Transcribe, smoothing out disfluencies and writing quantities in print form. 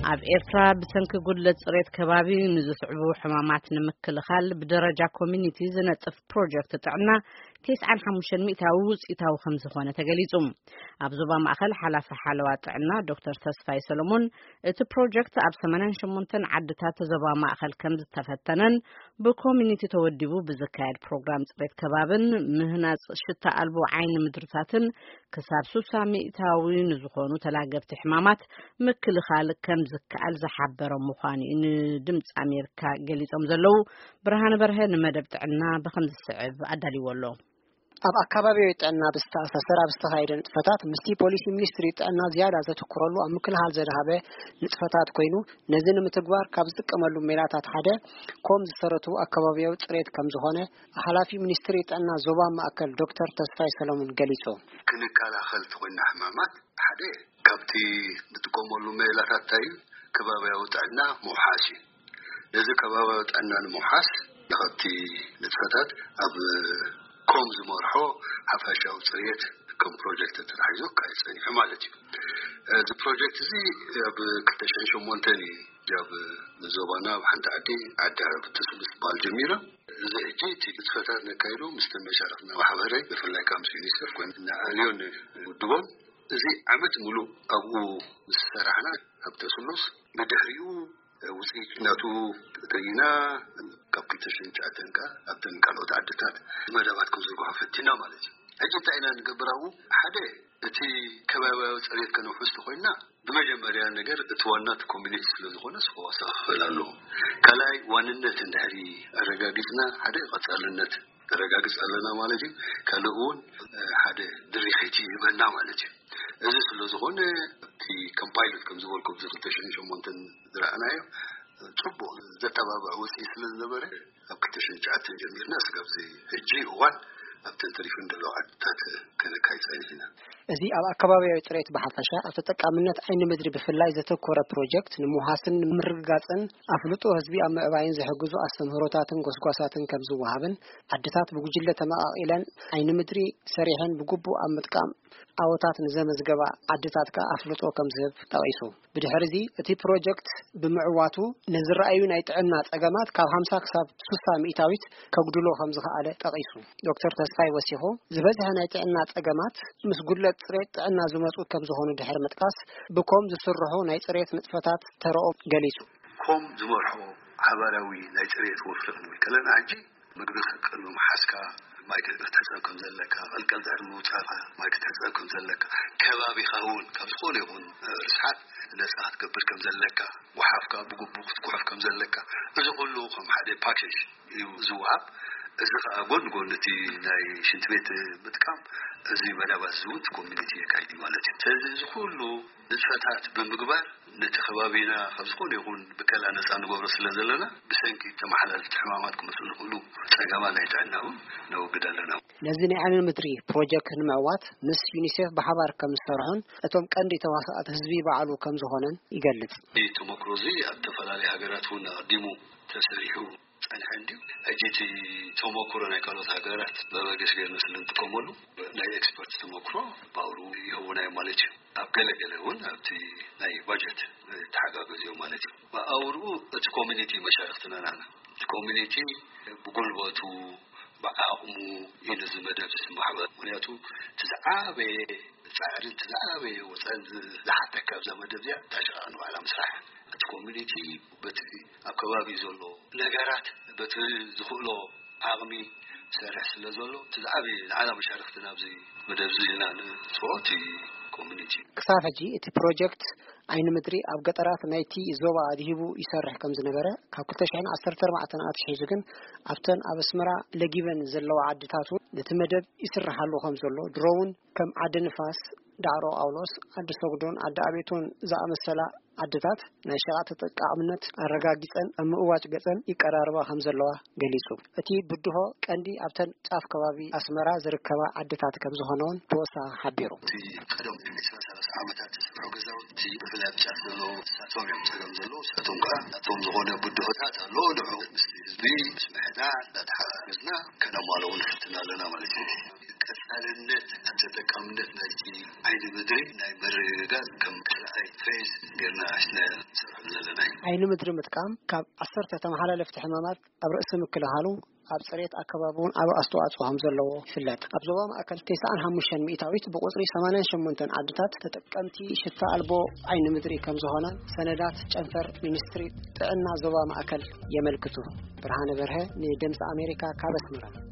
ኣብ ኤርትራ ብሰንኪ ጉድለት ጽሬት ከባቢ ንዝስዕቡ ሕማማት ንምክልኻል ብደረጃ ኮሚኒቲ ዝነጥፍ ፕሮጀክት ጥዕና 95 ሚእታዊ ውጽኢታዊ ከም ዝኾነ ተገሊጹ። ኣብ ዞባ ማእከል ሓላፊ ሓለዋ ጥዕና ዶክተር ተስፋይ ሰሎሞን እቲ ፕሮጀክት ኣብ 88 ዓድታት ዞባ ማእከል ከም ዝተፈተነን ብኮሚኒቲ ተወዲቡ ብዝካየድ ፕሮግራም ጽሬት ከባብን ምህናጽ ሽታ ኣልቦ ዓይኒ ምድርታትን ክሳብ 60 ሚእታዊ ንዝኾኑ ተላገብቲ ሕማማት ምክልኻል ከም ዝከኣል ዝሓበረ ምዃኑ ንድምፂ ኣሜሪካ ገሊጾም ዘለው ብርሃን በርሀ ንመደብ ጥዕና ብከምዚ ስዕብ ኣዳሊወሎ ኣብ ኣካባቢው ጥዕና ብዝተኣሳሰረ ዝተኻየደ ንጥፈታት ምስቲ ፖሊስ ሚኒስትሪ ጥዕና ዝያዳ ዘተኩረሉ ኣብ ምክልኻል ዘድሃበ ንጥፈታት ኮይኑ ነዚ ንምትግባር ካብ ዝጥቀመሉ ሜላታት ሓደ ከም ዝሰረቱ ኣካባቢው ጽሬት ከም ዝኾነ ሓላፊ ሚኒስትሪ ጥዕና ዞባ ማእከል ዶክተር ተስፋይ ሰሎሞን ገሊጾም ክንከላኸል ትኮይና ሕማማት ሓደ ካብቲ ዝጥቀመሉ ሜላታት ታይ ከባቢው ጥዕና ምውሓስ ነዚ ከባቢው ጥዕና ንምውሓስ ለኸቲ ንጥፈታት ኣብ كم زمرحو حفاشة وصريت كم بروجكت تراحيزو كايساني حمالتي هذا بروجكت زي بكتشان شو مونتاني جاب زوبانا وحنت عدها بتسبس بالجميرة زي جيتي تفتات نكايرو مستمع شرفنا وحبري بفلا كام سينيسر كنا اليون ودوم زي عمد ملو أبو السرعنا أبتسلوس بدهريو وزيك ناتو تينا كابتشن جاتنكا أبتن كانوا تعدتات مدامات كوزرقوا فتنا مالتي أجت أنا نقبره حدا تي كبابة وصريت كانوا حسوا خوينا بمجمريا نجار توانات كوميونيتي لزخونس هو سافلالو كلاي واننت النهري الرجاجزنا حدا قتالنت الرجاجز قالنا مالتي كلون حدا دريختي بنا مالتي إذا سلزخونه في كمبايلوت كم زول كم زول تشين شو مونتن درعنايو تربو ذات بابا وسيس للزبرة أبكتشن جاتن جميل ناس قبزي هجي وان أبتن تريفون دلو عدتات كان كايسين هنا እዚ ኣብ ኣካባቢው ጽሬት በሐፈሻ ኣተጠቃምነት ዓይኒ ምድሪ ብፍላይ ዘተኮረ ፕሮጀክት ንሙሃስን ምርግጋጽን ኣፍልጦ ህዝቢ ኣብ ምዕባይን ዝሕግዙ ኣስተምህሮታትን ጎስጓሳትን ከም ዝወሃብን ዓድታት ብጉጅለ ተማቒለን ዓይኒ ምድሪ ሰሪሐን ብግቡእ ኣብ ምጥቃም ኣወታት ንዘመዝገባ ዓድታት ኣፍልጦ ከም ዝህብ ጠቂሱ ብድሕሪዚ እቲ ፕሮጀክት ብምዕዋቱ ንዝረኣዩ ናይ ጥዕና ጸገማት ካብ 50 ክሳብ 60 ሚእታዊት ከጉድሎ ከም ዝኽኣለ ጠቂሱ ዶክተር ተስፋይ ወሲኹ ዝበዝሐ ናይ ጥዕና ጸገማት ምስ ጉድለት ጽሬት ጥዕና ዝመጹ ከም ዝኾኑ ድሕር መጥቃስ ብኮም ዝስርሑ ናይ ጽሬት ንጥፈታት ተረኦ ገሊጹ ኮም ዝመርሑ ሓባራዊ ናይ ጽሬት ወፍረን ወይከለን አጂ ምግቢ ከቀሉ ማሐስካ ማይከል ተጻከም ዘለካ አልቀል ዛርሙ ጻፋ ማይከል ተጻከም ዘለካ ከባቢ ኻውን ካብ ዝኾነ ይኹን ርስሓት ነጻት ገብር ከም ዘለካ ወሓፍካ ብግቡእ ክትኩሕፍ ከም ዘለካ እዚ ኩሉ ከም ሓደ ፓኬጅ ዝውሃብ እዚ ጎንጎንቲ ናይ ሽንት ቤት ምጥቃም እዚ መናባዝ ዝውት ኮሚኒቲ ካይዲ ማለት እዩ ስለዚ ሁሉ ንጥፈታት ብምግባር ነቲ ከባቢና ካብ ዝኾነ ይኹን ብከላ ነጻ ንገብሮ ስለዘለና ብሰንኪ ተማሓላለፍቲ ሕማማት ክመስሉ ሁሉ ጸገማ ናይ ጥዕናው ነው ግዳለና ነዚ ናይ ዓለም ምድሪ ፕሮጀክት ንምዕዋት ምስ ዩኒሴፍ በሓባር ከም ዝሰርሑን እቶም ቀንዲ ተዋሳኣት ህዝቢ በዓሉ ከም ዝኾነን ይገልጽ ተሞክሮዚ ኣብ ተፈላለዩ ሃገራት ውን ኣዲሙ ተሰሪሑ ጸንሐንዲ እጂቲ ተሞክሮ ናይ ካልኦት ሃገራት በበገስ ገርነ ስለንጥቀመሉ ናይ ኤክስፐርት ተሞክሮ ባውሩ ይሁንና ማለት እዩ ኣብ ገለገለውን ኣብቲ ናይ ባጀት ተሓጋገዝዮ ማለት እዩ ባውሩ እቲ ኮሚኒቲ መሻይኽትና ናና እቲ ኮሚኒቲ ብጉልበቱ በአቅሙ ይነዝ መደብ ማህበር ምክንያቱ ተዛዓበ ጻዕሪ ተዛዓበ ወሰን ለሐተከ ዘመደብ ያ ታሽራን ዋላ መስራህ እቲ ኮሚኒቲ በቲ አካባቢ ዘሎ ነገራት በቲ ዝኽእሎ አቅሚ ሰረሕ ስለዘሎ ተዛዓበ ዓላ መሻይኽትና ኣብዚ መደብ ዝልና ንጽወቲ ኮሚኒቲ ክሳፈጂ እቲ ፕሮጀክት ዓይኒ ምድሪ ኣብ ገጠራት ናይቲ ዞባ ዲሂቡ ይሰርሕ ከም ዝነበረ ካብ 2014 ኣትሒዙ ግን ኣብተን ኣብ ኣስመራ ለጊበን ዘለዋ ዓድታቱ ነቲ መደብ ይስራሓሉ ከም ዘሎ ድሮውን ከም ዓዲ ንፋስ ዳዕሮ ኣውሎስ ዓዲ ሰጉዶን ዓዲ ኣቤቶን ዝኣመሰላ ዓድታት ናይ ሸቐጥ ተጠቃምነት ኣረጋጊፀን ኣብ ምእዋጭ ገፀን ይቀራርባ ከም ዘለዋ ገሊጹ እቲ ብድሆ ቀንዲ ኣብተን ጫፍ ከባቢ ኣስመራ ዝርከባ ዓድታት ከም ዝኾነውን ተወሳኺ ሓቢሩ ቀደም ብለሰለሰ ዓመታት ፕሮግራም ብፍላይ ጫፍ ዘሎ ሳቶም ጸገም ዘሎ ሳቶም ካቶም ዝኾነ ብድሆታት ኣሎ ድዑ ህዝቢ ስምሕና ተሓግዝና ከነማለው ንፍትና ለና ማለት እዩ ቀጻልነት ተጠቃምነት ናይ ዓይኒ ምድሪ ናይ መረጋጋት ከም ትሬስ ገና አሽናል ሰለለናይ ዓይኒ ምድሪ ምጥቃም ካብ 10 ተመሓላለፍቲ ሕማማት ኣብ ርእሲ ምክልኻሉ ኣብ ጽሬት ኣከባቢውን ኣብ ኣስተዋጽኦ ከም ዘለዎ ይፍለጥ። ኣብ ዞባ ማእከል 95 ሚእታዊት ብቁጽሪ 88 ዓድታት ተጠቀምቲ ሽታ ኣልቦ ዓይኒ ምድሪ ከም ዝኾነ ሰነዳት ጨንፈር ሚኒስትሪ ጥዕና ዞባ ማእከል የመልክቱ። ብርሃነ በርሀ ንድምፂ ኣሜሪካ ካብ ኣስመራ